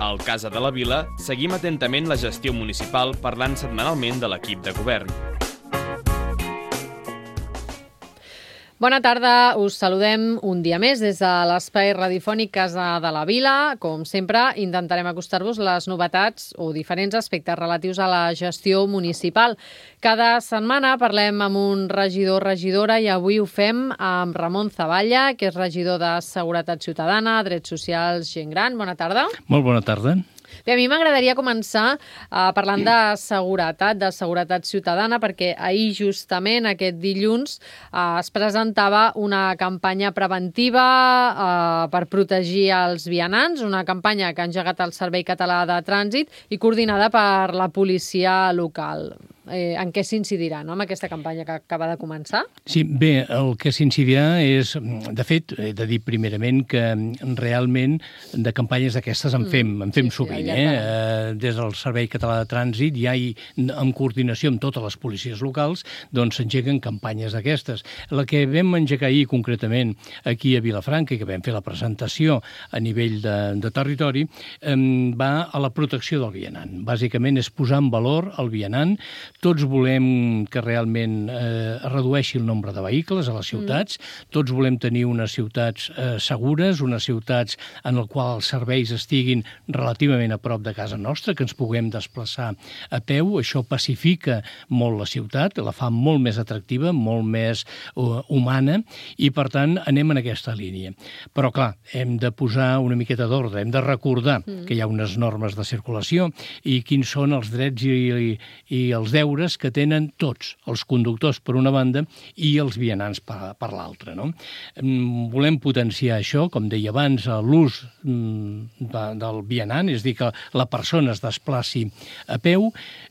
Al Casa de la Vila seguim atentament la gestió municipal parlant setmanalment de l'equip de govern. Bona tarda, us saludem un dia més des de l'espai radiofònic Casa de la Vila. Com sempre, intentarem acostar-vos les novetats o diferents aspectes relatius a la gestió municipal. Cada setmana parlem amb un regidor o regidora i avui ho fem amb Ramon Zavalla, que és regidor de Seguretat Ciutadana, Drets Socials, Gent Gran. Bona tarda. Molt bona tarda. Bé, a mi m'agradaria començar parlant de seguretat ciutadana, perquè ahir justament, aquest dilluns, es presentava una campanya preventiva per protegir els vianants, una campanya que ha engegat el Servei Català de Trànsit i coordinada per la policia local. En què s'incidirà, no?, amb aquesta campanya que acaba de començar? Sí, bé, el que s'incidirà és... De fet, he de dir primerament que realment de campanyes d'aquestes en fem sovint. Des del Servei Català de Trànsit ja en coordinació amb totes les policies locals, doncs s'engeguen campanyes d'aquestes. La que vam engegar ahir concretament aquí a Vilafranca i que vam fer la presentació a nivell de territori va a la protecció del vianant. Bàsicament és posar en valor el vianant. Tots volem que realment es redueixi el nombre de vehicles a les ciutats, tots volem tenir unes ciutats segures, unes ciutats en les quals els serveis estiguin relativament a prop de casa nostra, que ens puguem desplaçar a peu. Això pacifica molt la ciutat, la fa molt més atractiva, molt més humana, i per tant anem en aquesta línia. Però clar, hem de posar una miqueta d'ordre, hem de recordar que hi ha unes normes de circulació i quins són els drets i els deures que tenen tots, els conductors per una banda i els vianants per l'altra, no? Volem potenciar això, com deia abans, l'ús del vianant, és a dir, que la persona es desplaci a peu,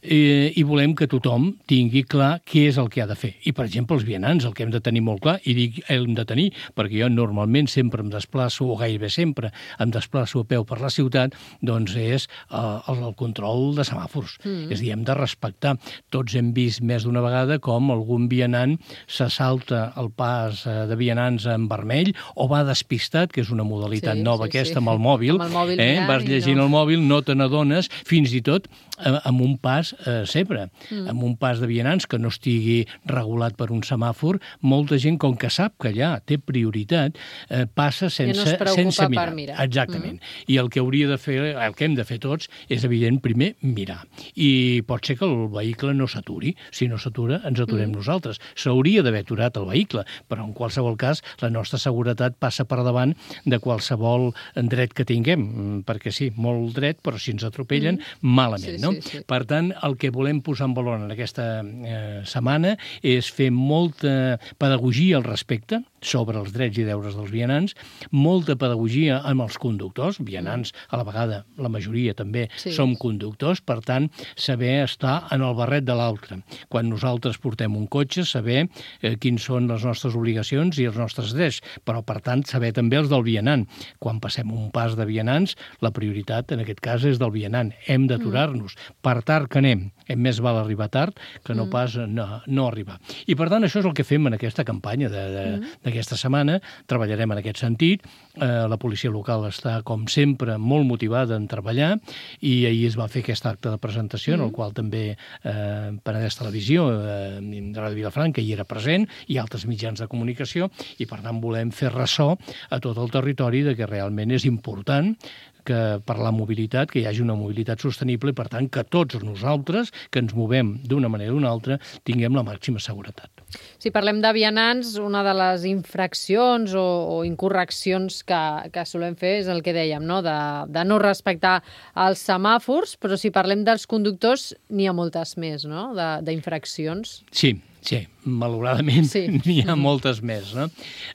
i volem que tothom tingui clar què és el que ha de fer. I, per exemple, els vianants, el que hem de tenir molt clar, i dic hem de tenir, perquè jo normalment sempre em desplaço, o gairebé sempre em desplaço a peu per la ciutat, doncs és el control de semàfors. És a dir, hem de respectar. Tots hem vist més d'una vegada com algun vianant se salta el pas de vianants en vermell o va despistat, que és una modalitat nova aquesta, amb el mòbil. Vas llegint el mòbil, no te n'adones, fins i tot amb un pas cebre, amb un pas de vianants que no estigui regulat per un semàfor. Molta gent, com que sap que allà té prioritat, passa sense mirar. Exactament. I el que hauria de fer, el que hem de fer tots, és evident, primer, mirar. I pot ser que el vehicle no s'aturi. Si no s'atura, ens aturem nosaltres. S'hauria d'haver aturat el vehicle, però en qualsevol cas la nostra seguretat passa per davant de qualsevol dret que tinguem, perquè sí, molt dret, però si ens atropellen, malament, no? Per tant, el que volem posar en valor en aquesta setmana és fer molta pedagogia al respecte sobre els drets i deures dels vianants, molta pedagogia amb els conductors, vianants a la vegada, la majoria també som conductors, per tant, saber estar en el barret de l'altre. Quan nosaltres portem un cotxe, saber quins són les nostres obligacions i els nostres drets, però, per tant, saber també els del vianant. Quan passem un pas de vianants, la prioritat, en aquest cas, és del vianant. Hem d'aturar-nos. Per tard que anem, més val arribar tard que no pas no arribar. I, per tant, això és el que fem en aquesta campanya d'aquesta setmana. Treballarem en aquest sentit. La policia local està, com sempre, molt motivada en treballar i ahir es va fer aquest acte de presentació en el qual també Penedès Televisió, Ràdio Vilafranca hi era present i altres mitjans de comunicació, i per tant volem fer ressò a tot el territori de que realment és important que per la mobilitat, que hi hagi una mobilitat sostenible i, per tant, que tots nosaltres que ens movem d'una manera o d'una altra tinguem la màxima seguretat. Si parlem de vianants, una de les infraccions o incorreccions que solem fer és el que dèiem, no? De no respectar els semàfors, però si parlem dels conductors n'hi ha moltes més, no?, d'infraccions. Sí, malauradament n'hi ha moltes més, no?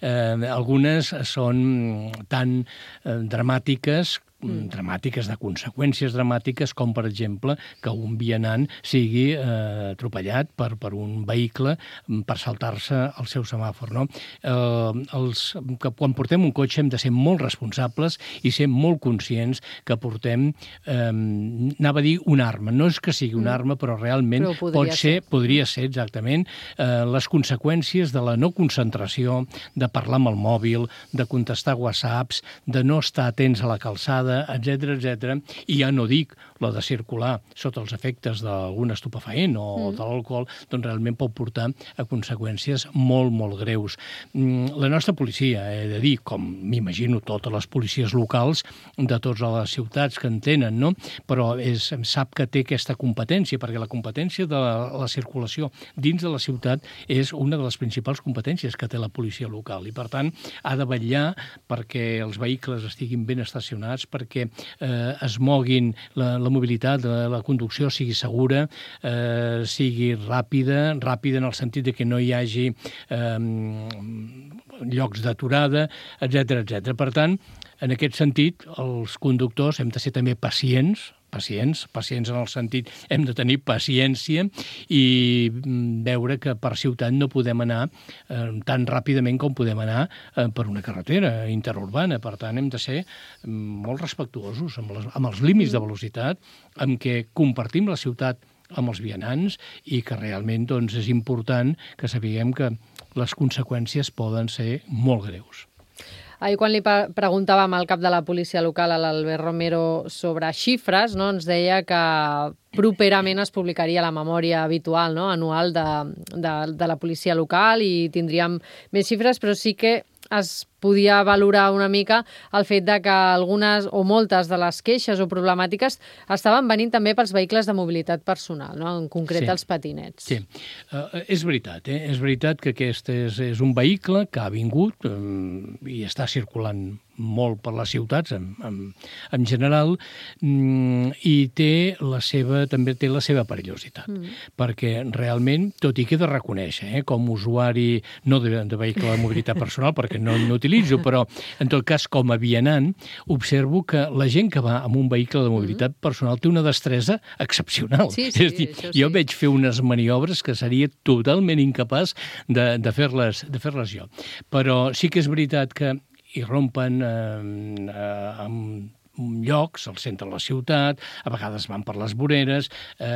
Algunes són tan dramàtiques de conseqüències dramàtiques com, per exemple, que un vianant sigui atropellat per un vehicle per saltar-se el seu semàfor, no? Quan portem un cotxe hem de ser molt responsables i ser molt conscients que portem, anava a dir una arma, no és que sigui una arma, però realment podria ser exactament les conseqüències de la no concentració, de parlar amb el mòbil, de contestar whatsapps, de no estar atents a la calçada, passada, etc. I ja no dic la de circular sota els efectes d'algun estupefaent o de l'alcohol, doncs realment pot portar a conseqüències molt, molt greus. La nostra policia, he de dir, com m'imagino totes les policies locals de totes les ciutats que en tenen, no? Però sap que té aquesta competència, perquè la competència de la circulació dins de la ciutat és una de les principals competències que té la policia local i, per tant, ha de vetllar perquè els vehicles estiguin ben estacionats, perquè es moguin la mobilitat, la conducció sigui segura, sigui ràpida en el sentit de que no hi hagi llocs d'aturada, etc. Per tant, en aquest sentit, els conductors hem de ser també pacients en el sentit, hem de tenir paciència i veure que per ciutat no podem anar tan ràpidament com podem anar per una carretera interurbana. Per tant, hem de ser molt respectuosos amb els límits de velocitat, amb què compartim la ciutat amb els vianants i que realment doncs, és important que sapiguem que les conseqüències poden ser molt greus. Ahir, quan li preguntàvem al cap de la policia local, a l'Albert Romero, sobre xifres, no, ens deia que properament es publicaria la memòria habitual, no, anual de la policia local i tindríem més xifres, però sí que es podia valorar una mica el fet de que algunes o moltes de les queixes o problemàtiques estaven venint també pels vehicles de mobilitat personal, no? En concret els patinets. Sí, és veritat. És veritat que aquest és un vehicle que ha vingut i està circulant molt per les ciutats en general i també té la seva perillositat, perquè realment, tot i que he de reconèixer, com a usuari, no de vehicle de mobilitat personal, perquè no n'utilitzo, però en tot cas com a vianant, observo que la gent que va amb un vehicle de mobilitat personal té una destresa excepcional. Sí, és a dir, jo veig fer unes maniobres que seria totalment incapaç de fer-les jo. Però sí que és veritat que irrompen amb llocs, al centre de la ciutat, a vegades van per les voreres,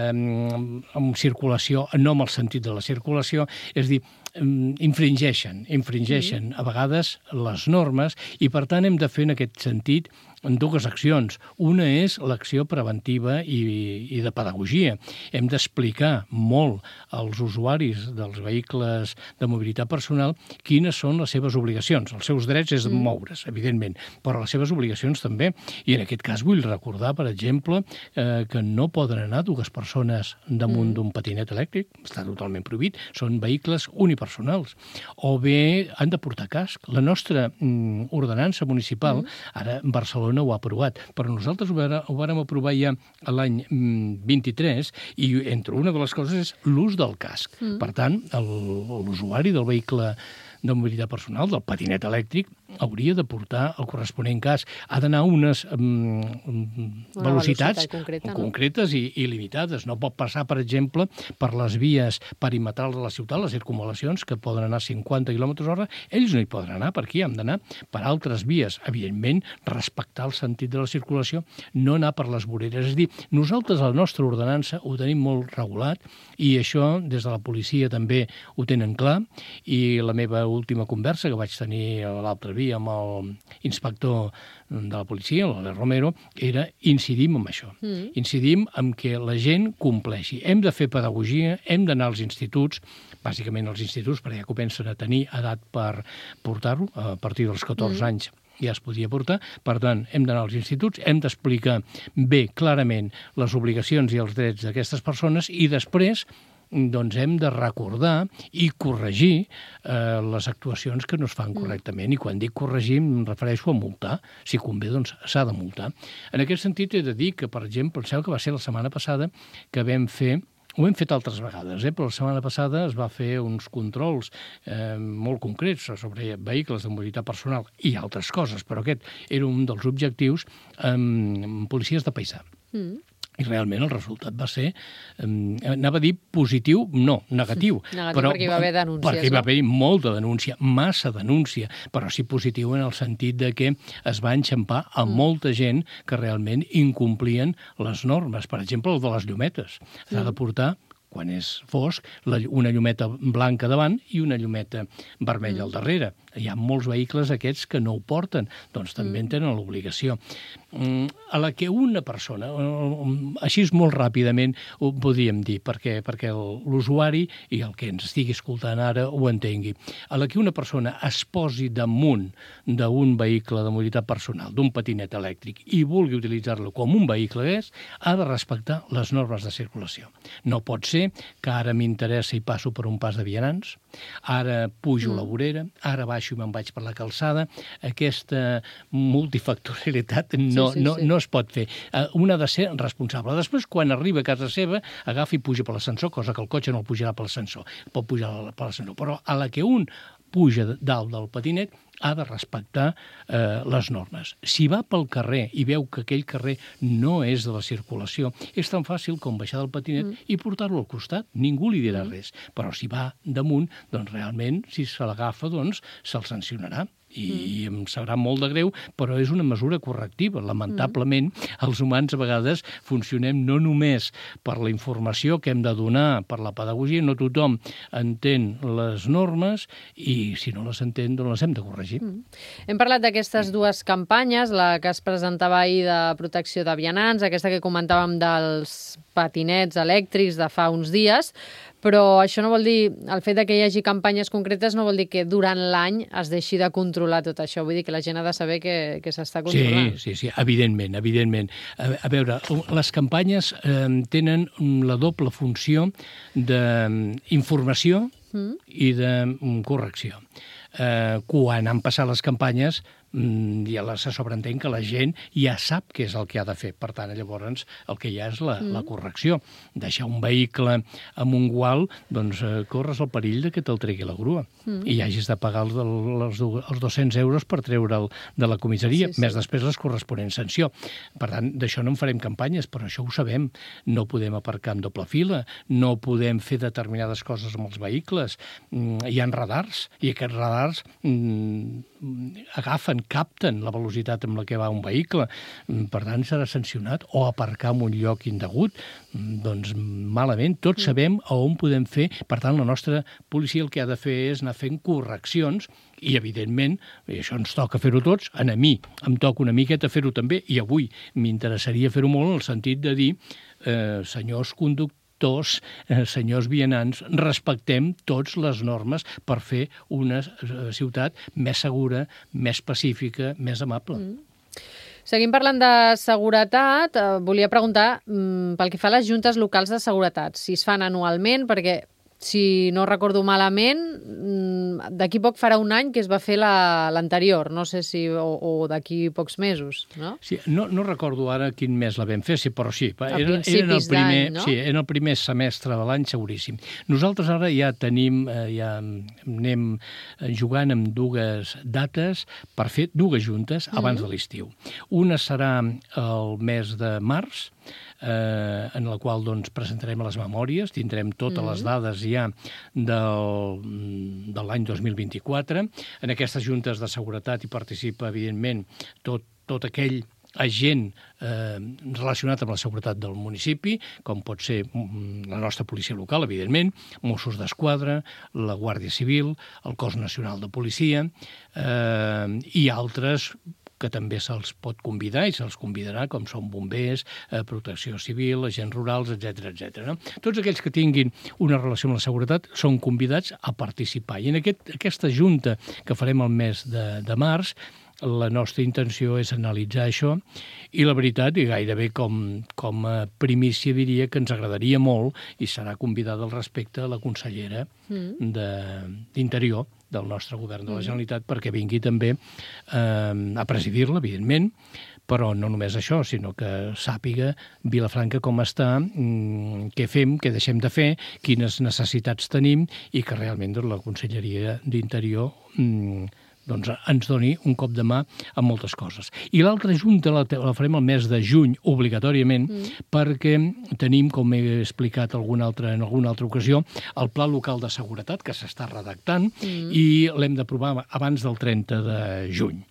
amb circulació, no amb el sentit de la circulació, és a dir, infringeixen a vegades les normes i, per tant, hem de fer en aquest sentit dues accions. Una és l'acció preventiva i de pedagogia. Hem d'explicar molt als usuaris dels vehicles de mobilitat personal quines són les seves obligacions. Els seus drets és moure's, evidentment, però les seves obligacions també. I en aquest cas vull recordar, per exemple, que no poden anar dues persones damunt d'un patinet elèctric, està totalment prohibit, són vehicles unipersonals. O bé han de portar casc. La nostra ordenança municipal, ara Barcelona ho ha aprovat, però nosaltres ho vàrem aprovar ja l'any 23 i entre una de les coses és l'ús del casc. Per tant, l'usuari del vehicle de mobilitat personal, del patinet elèctric, hauria de portar el corresponent casc. Ha d'anar a unes velocitats concretes i limitades. No pot passar, per exemple, per les vies perimetrals de la ciutat, les circunvalacions, que poden anar a 50 km/h. Ells no hi poden anar, per aquí han d'anar per altres vies. Evidentment, respectar el sentit de la circulació, no anar per les voreres. És a dir, nosaltres, la nostra ordenança, ho tenim molt regulat i això, des de la policia, també ho tenen clar, i la meva última conversa que vaig tenir l'altre dia amb l'inspector de la policia, l'Albert Romero, era incidim en això. Incidim en que la gent compleixi. Hem de fer pedagogia, hem d'anar als instituts, bàsicament als instituts, perquè ja comencen a tenir edat per portar-ho, a partir dels 14 anys ja es podia portar. Per tant, hem d'anar als instituts, hem d'explicar bé, clarament, les obligacions i els drets d'aquestes persones i després doncs hem de recordar i corregir les actuacions que no es fan correctament. I quan dic corregir em refereixo a multar. Si convé, doncs s'ha de multar. En aquest sentit he de dir que, per exemple, penseu que va ser la setmana passada que vam fer, ho hem fet altres vegades, però la setmana passada es va fer uns controls molt concrets sobre vehicles de mobilitat personal i altres coses, però aquest era un dels objectius amb policies de paisà. I realment el resultat va ser, anava a dir positiu, no, negatiu. Però, perquè hi va haver denúncies. Perquè hi va haver molta denúncia, massa denúncia, però sí positiu en el sentit de que es va enxampar a molta gent que realment incomplien les normes. Per exemple, el de les llumetes. S'ha de portar quan és fosc, una llumeta blanca davant i una llumeta vermella al darrere. Hi ha molts vehicles aquests que no ho porten, doncs també en tenen l'obligació. A la que una persona, així molt ràpidament ho podríem dir, perquè l'usuari i el que ens estigui escoltant ara ho entengui, a la que una persona es posi damunt d'un vehicle de mobilitat personal, d'un patinet elèctric, i vulgui utilitzar-lo com un vehicle ha de respectar les normes de circulació. No pot ser que ara m'interessa i passo per un pas de vianants, ara pujo la vorera, ara baixo i me'n vaig per la calçada. Aquesta multifactorialitat no es pot fer. Un ha de ser responsable. Després, quan arriba a casa seva, agafa i puja per l'ascensor, cosa que el cotxe no el pujarà per l'ascensor. Pot pujar per l'ascensor. Però a la que un puja dalt del patinet, ha de respectar les normes. Si va pel carrer i veu que aquell carrer no és de la circulació, és tan fàcil com baixar del patinet i portar-lo al costat. Ningú li dirà res. Però si va damunt, doncs realment, si se l'agafa, doncs se'l sancionarà. I em sabrà molt de greu, però és una mesura correctiva. Lamentablement, els humans a vegades funcionem no només per la informació que hem de donar, per la pedagogia, no tothom entén les normes i si no les entén, doncs les hem de corregir. Hem parlat d'aquestes dues campanyes, la que es presentava ahir de protecció de vianants, aquesta que comentàvem dels patinets elèctrics de fa uns dies, però això no vol dir, el fet que hi hagi campanyes concretes no vol dir que durant l'any es deixi de controlar tot això. Vull dir que la gent ha de saber que s'està controlant. Sí, evidentment. A veure, les campanyes tenen la doble funció d'informació i de correcció. Quan han passat les campanyes, ja se sobreentén que la gent ja sap què és el que ha de fer. Per tant, llavors, el que hi ha és la correcció. Deixar un vehicle amb un gual, doncs corres el perill de que te'l tregui la grua i hagis de pagar els 200 euros per treure'l de la comissaria, més després les corresponents sanció. Per tant, d'això no en farem campanyes, però això ho sabem. No podem aparcar en doble fila, no podem fer determinades coses amb els vehicles. Hi ha radars, i aquests radars capten la velocitat amb la que va un vehicle, per tant serà sancionat, o aparcar en un lloc indegut, doncs malament. Tots sabem a on podem fer, per tant la nostra policia el que ha de fer és anar fent correccions i evidentment, i això ens toca fer-ho tots, a mi em toca una miqueta fer-ho també, i avui m'interessaria fer-ho molt en el sentit de dir, senyors conductors, senyors vianants, respectem tots les normes per fer una ciutat més segura, més pacífica, més amable. Seguim parlant de seguretat. Volia preguntar pel que fa a les juntes locals de seguretat, si es fan anualment, perquè si no recordo malament, d'aquí poc farà un any que es va fer l'anterior, no sé si o d'aquí pocs mesos, no? Sí, no recordo ara quin mes la vam fer, però sí. A principis d'any, no? Sí, en el primer semestre de l'any, seguríssim. Nosaltres ara ja tenim, ja anem jugant amb dues dates per fer dues juntes abans de l'estiu. Una serà el mes de març, en la qual doncs, presentarem les memòries, tindrem totes les dades ja de l'any 2024. En aquestes juntes de seguretat hi participa, evidentment, tot aquell agent relacionat amb la seguretat del municipi, com pot ser la nostra policia local, evidentment, Mossos d'Esquadra, la Guàrdia Civil, el Cos Nacional de Policia i altres que també se'ls pot convidar i se'ls convidarà, com són bombers, protecció civil, agents rurals, etc. No? Tots aquells que tinguin una relació amb la seguretat són convidats a participar. I en aquesta junta que farem el mes de març, la nostra intenció és analitzar això i la veritat, i gairebé com a primícia diria que ens agradaria molt, i serà convidada al respecte la consellera d'Interior del nostre govern de la Generalitat perquè vingui també a presidir-la, evidentment, però no només això, sinó que sàpiga Vilafranca com està, què fem, què deixem de fer, quines necessitats tenim i que realment la Conselleria d'Interior doncs ens doni un cop de mà amb moltes coses. I l'altra junta la farem el mes de juny, obligatòriament, perquè tenim, com he explicat en alguna altra ocasió, el Pla Local de Seguretat, que s'està redactant, i l'hem d'aprovar abans del 30 de juny.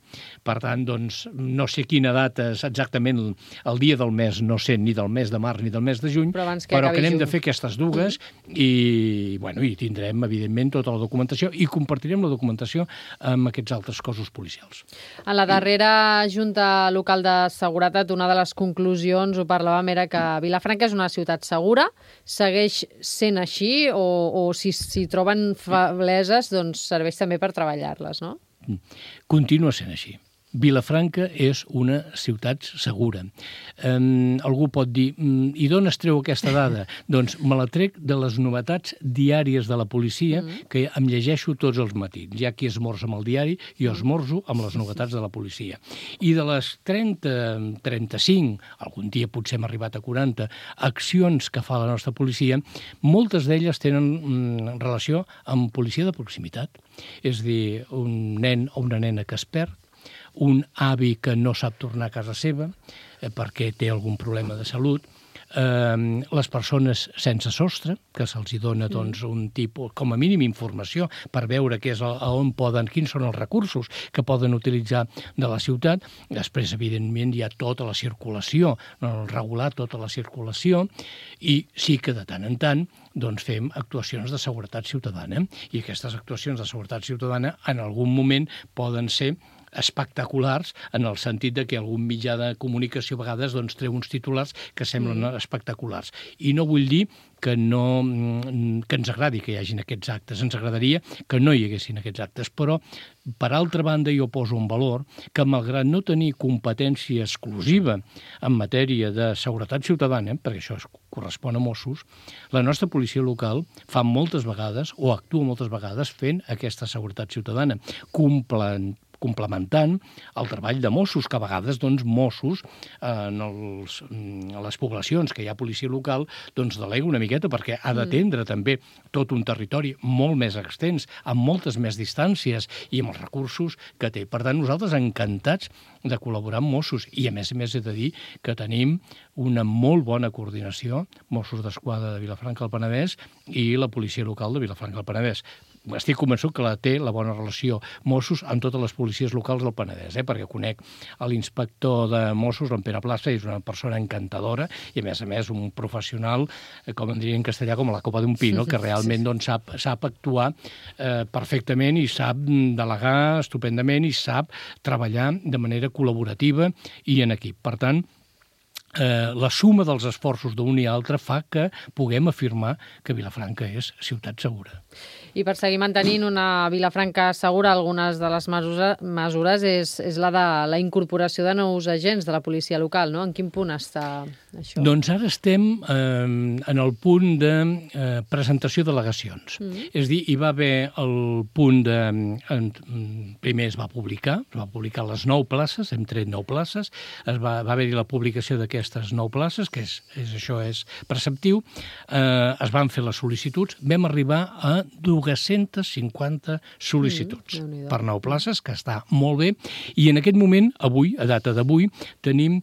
Per tant, doncs, no sé quina data és exactament el dia del mes, no sé ni del mes de març ni del mes de juny, però que anem de fer aquestes dues i tindrem, evidentment, tota la documentació i compartirem la documentació amb aquests altres cossos policials. En la darrera Junta Local de Seguretat, una de les conclusions, ho parlàvem, era que Vilafranca és una ciutat segura, segueix sent així o si troben febleses, doncs serveix també per treballar-les, no? Continua sent així. Vilafranca és una ciutat segura. Algú pot dir, i d'on es treu aquesta dada? Doncs me la trec de les novetats diàries de la policia, que em llegeixo tots els matins. Hi ha qui esmorza amb el diari, jo esmorzo amb les novetats de la policia. I de les 30, 35, algun dia potser hem arribat a 40, accions que fa la nostra policia, moltes d'elles tenen relació amb policia de proximitat. És a dir, un nen o una nena que es perd, un avi que no sap tornar a casa seva perquè té algun problema de salut, les persones sense sostre, que se'ls dona doncs, un tipus, com a mínim, informació per veure quins són els recursos que poden utilitzar de la ciutat. Després, evidentment, hi ha tota la circulació, regular tota la circulació, i sí que de tant en tant doncs fem actuacions de seguretat ciutadana. I aquestes actuacions de seguretat ciutadana en algun moment poden ser espectaculars, en el sentit de que algun mitjà de comunicació a vegades doncs, treu uns titulars que semblen espectaculars. I no vull dir que ens agradi que hi hagin aquests actes. Ens agradaria que no hi haguessin aquests actes. Però, per altra banda, jo poso en valor que, malgrat no tenir competència exclusiva en matèria de seguretat ciutadana, perquè això correspon a Mossos, la nostra policia local fa moltes vegades, o actua moltes vegades, fent aquesta seguretat ciutadana, complementant el treball de Mossos, que a vegades doncs, Mossos a les poblacions que hi ha policia local doncs delega una miqueta perquè ha d'atendre també tot un territori molt més extens, amb moltes més distàncies i amb els recursos que té. Per tant, nosaltres encantats de col·laborar amb Mossos i a més he de dir que tenim una molt bona coordinació, Mossos d'Esquadra de Vilafranca del Penedès i la policia local de Vilafranca del Penedès. Estic convençut que té la bona relació Mossos amb totes les policies locals del Penedès, perquè conec l'inspector de Mossos, en Pere Plaça, és una persona encantadora i, a més, un professional, com en diria en castellà, com la copa d'un pino, que realment doncs, sap actuar perfectament i sap delegar estupendament i sap treballar de manera col·laborativa i en equip. Per tant, la suma dels esforços d'un i altre fa que puguem afirmar que Vilafranca és ciutat segura. I per seguir mantenint una Vilafranca segura, algunes de les mesures és la de la incorporació de nous agents de la policia local, no? En quin punt està això? Doncs ara estem en el punt de presentació d'al·legacions. És a dir, hi va haver el punt de... Primer es va publicar les 9 places, hem tret 9 places, va haver-hi la publicació d'aquestes 9 places, que això és preceptiu, es van fer les sol·licituds, vam arribar a 250 sol·licituds per 9 places, que està molt bé, i en aquest moment, avui, a data d'avui, tenim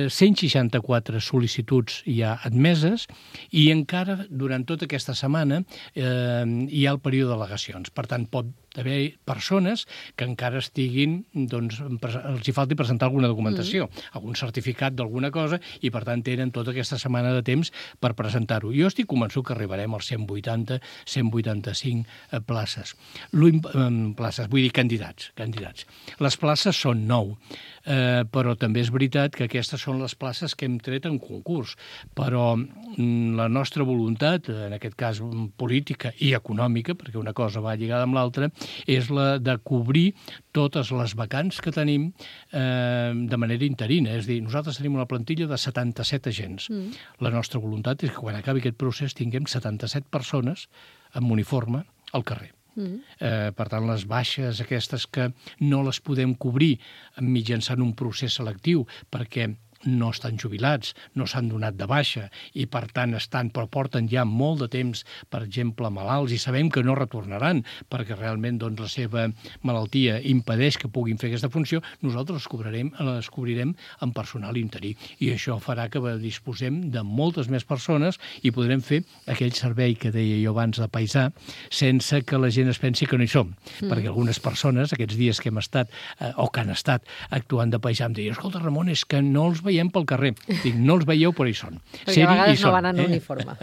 164 sol·licituds ja admeses i encara durant tota aquesta setmana hi ha el període d'al·legacions. Per tant, pot haver persones que encara estiguin, doncs, els hi falti presentar alguna documentació, algun certificat d'alguna cosa, i per tant tenen tota aquesta setmana de temps per presentar-ho. Jo estic convençut que arribarem als 180, 185 places. Vull dir candidats. Les places són 9, però també és veritat que aquestes són les places que hem tret en concurs, però la nostra voluntat, en aquest cas política i econòmica, perquè una cosa va lligada amb l'altra, és la de cobrir totes les vacants que tenim de manera interina. És a dir, nosaltres tenim una plantilla de 77 agents. La nostra voluntat és que quan acabi aquest procés tinguem 77 persones amb uniforme al carrer. Per tant, les baixes aquestes que no les podem cobrir mitjançant un procés selectiu perquè no estan jubilats, no s'han donat de baixa i, per tant, però porten ja molt de temps, per exemple, malalts, i sabem que no retornaran perquè realment la seva malaltia impedeix que puguin fer aquesta funció, nosaltres les cobrirem amb personal interí. I això farà que disposem de moltes més persones i podrem fer aquell servei que deia jo abans de paisà, sense que la gent es pensi que no hi som. Perquè algunes persones, aquests dies que hem estat, o que han estat actuant de paisà, em deien, escolta, Ramon, és que no els veiem pel carrer. Dic, no els veieu, però hi són. Perquè a vegades no van en uniforme.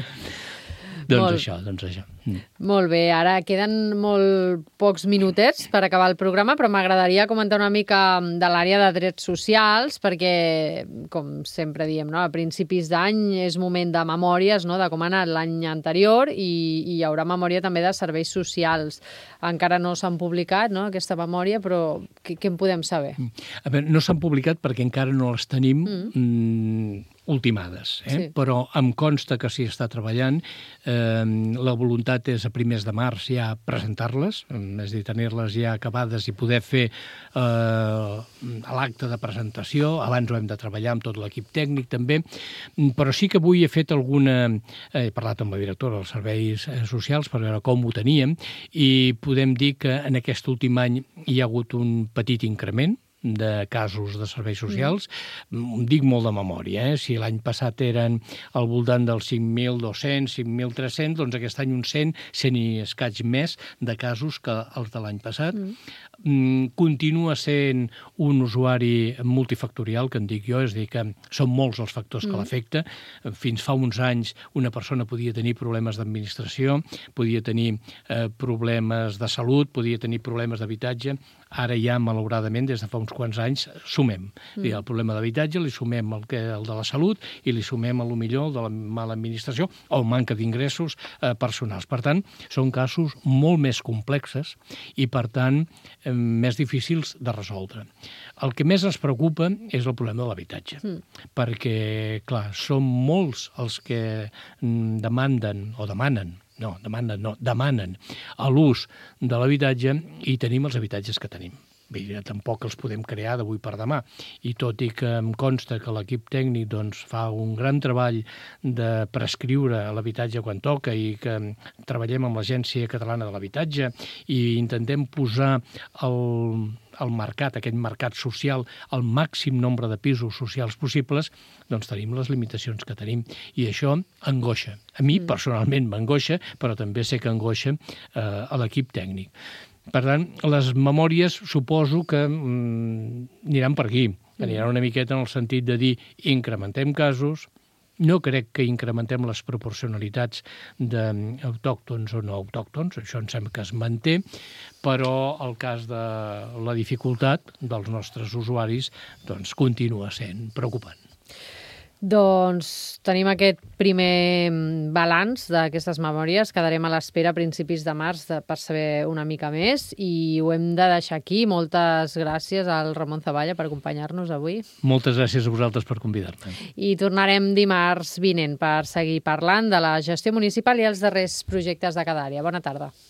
Doncs això. Molt bé, ara queden molt pocs minutets per acabar el programa, però m'agradaria comentar una mica de l'àrea de drets socials, perquè, com sempre diem, a principis d'any és moment de memòries, de com ha anat l'any anterior, i hi haurà memòria també de serveis socials. Encara no s'han publicat, aquesta memòria, però què en podem saber? A veure, no s'han publicat perquè encara no les tenim ultimades, Sí. Però em consta que s'hi està treballant. La voluntat és a primers de març ja presentar-les, és a dir, tenir-les ja acabades i poder fer l'acte de presentació. Abans ho hem de treballar amb tot l'equip tècnic també, però sí que avui he fet he parlat amb la directora dels serveis socials per veure com ho teníem, i podem dir que en aquest últim any hi ha hagut un petit increment de casos de serveis socials. Dic molt de memòria, Si l'any passat eren al voltant dels 5.200, 5.300, doncs aquest any uns 100 i escaig més de casos que els de l'any passat. Continua sent un usuari multifactorial, que en dic jo, és a dir, que són molts els factors que l'afecta. Fins fa uns anys una persona podia tenir problemes d'administració, podia tenir problemes de salut, podia tenir problemes d'habitatge. Ara ja, malauradament, des de fa uns quants anys, sumem. El problema d'habitatge li sumem el de la salut i li sumem, millor, el de la mala administració o manca d'ingressos personals. Per tant, són casos molt més complexes i, per tant, més difícils de resoldre. El que més ens preocupa és el problema de l'habitatge, perquè, clar, són molts els que demanen l'ús de l'habitatge i tenim els habitatges que tenim. Tampoc els podem crear d'avui per demà. I tot i que em consta que l'equip tècnic fa un gran treball de prescriure l'habitatge quan toca i que treballem amb l'Agència Catalana de l'Habitatge i intentem posar al mercat, aquest mercat social, el màxim nombre de pisos socials possibles, doncs tenim les limitacions que tenim. I això angoixa. A mi, personalment, m'angoixa, però també sé que angoixa a l'equip tècnic. Per tant, les memòries suposo que aniran per aquí. Aniran una miqueta en el sentit de dir incrementem casos. No crec que incrementem les proporcionalitats d'autòctons o no autòctons, això em sembla que es manté, però el cas de la dificultat dels nostres usuaris continua sent preocupant. Doncs tenim aquest primer balanç d'aquestes memòries. Quedarem a l'espera a principis de març per saber una mica més i ho hem de deixar aquí. Moltes gràcies al Ramon Zavalla per acompanyar-nos avui. Moltes gràcies a vosaltres per convidar-me. I tornarem dimarts vinent per seguir parlant de la gestió municipal i els darrers projectes de cada àrea. Bona tarda.